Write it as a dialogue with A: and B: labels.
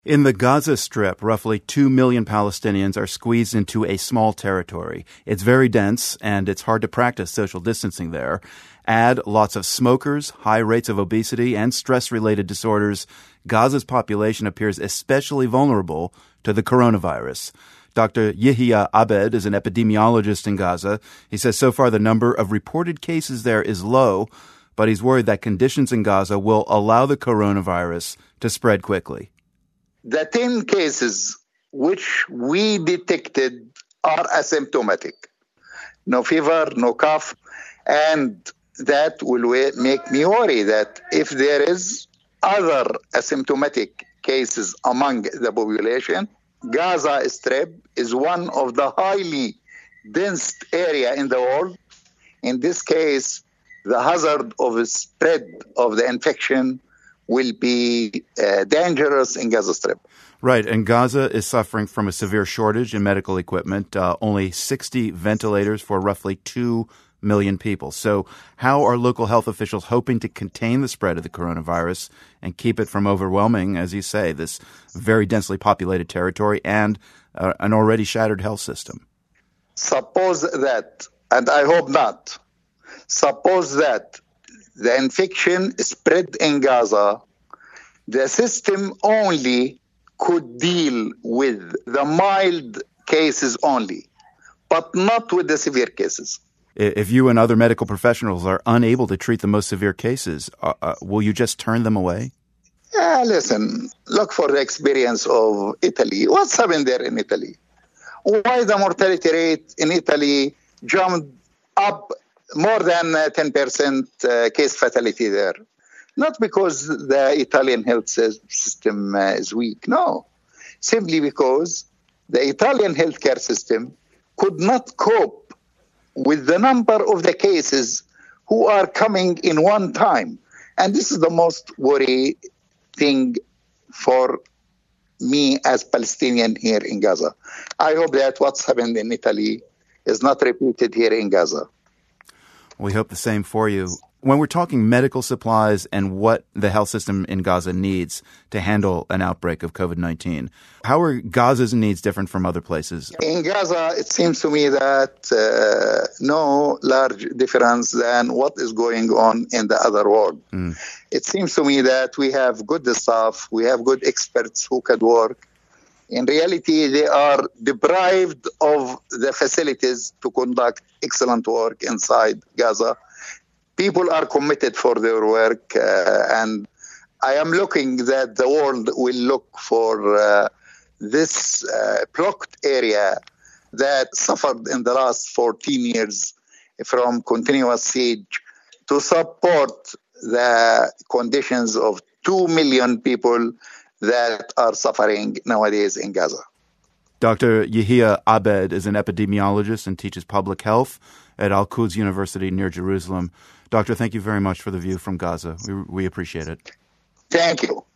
A: In the Gaza Strip, roughly 2 million Palestinians are squeezed into a small territory. It's very dense, and it's hard to practice social distancing there. Add lots of smokers, high rates of obesity, and stress-related disorders. Gaza's population appears especially vulnerable to the coronavirus. Dr. Yehia Abed is an epidemiologist in Gaza. He says so far the number of reported cases there is low, but he's worried that conditions in Gaza will allow the coronavirus to spread quickly.
B: The 10 cases which we detected are asymptomatic. No fever, no cough, and that will make me worry that if there is other asymptomatic cases among the population, Gaza Strip is one of the highly dense area in the world. In this case, the hazard of the spread of the infection will be dangerous in Gaza Strip.
A: Right, and Gaza is suffering from a severe shortage in medical equipment, only 60 ventilators for roughly 2 million people. So how are local health officials hoping to contain the spread of the coronavirus and keep it from overwhelming, as you say, this very densely populated territory and an already shattered health system?
B: Suppose that, and I hope not, suppose that the infection spread in Gaza, the system only could deal with the mild cases only, but not with the severe cases.
A: If you and other medical professionals are unable to treat the most severe cases, will you just turn them away?
B: Listen, look for the experience of Italy. What's happened there in Italy? Why the mortality rate in Italy jumped up more than 10% case fatality there? Not because the Italian health system is weak, no. Simply because the Italian healthcare system could not cope with the number of the cases who are coming in one time. And this is the most worrying thing for me as Palestinian here in Gaza. I hope that what's happened in Italy is not repeated here in Gaza.
A: We hope the same for you. When we're talking medical supplies and what the health system in Gaza needs to handle an outbreak of COVID-19, how are Gaza's needs different from other places?
B: In Gaza, it seems to me that no large difference than what is going on in the other world. It seems to me that we have good staff, we have good experts who can work. In reality, they are deprived of the facilities to conduct excellent work inside Gaza. People are committed for their work, and I am looking that the world will look for this blocked area that suffered in the last 14 years from continuous siege to support the conditions of 2 million people that are suffering nowadays in Gaza.
A: Dr. Yehia Abed is an epidemiologist and teaches public health at Al-Quds University near Jerusalem. Doctor, thank you very much for the view from Gaza. We appreciate it.
B: Thank you.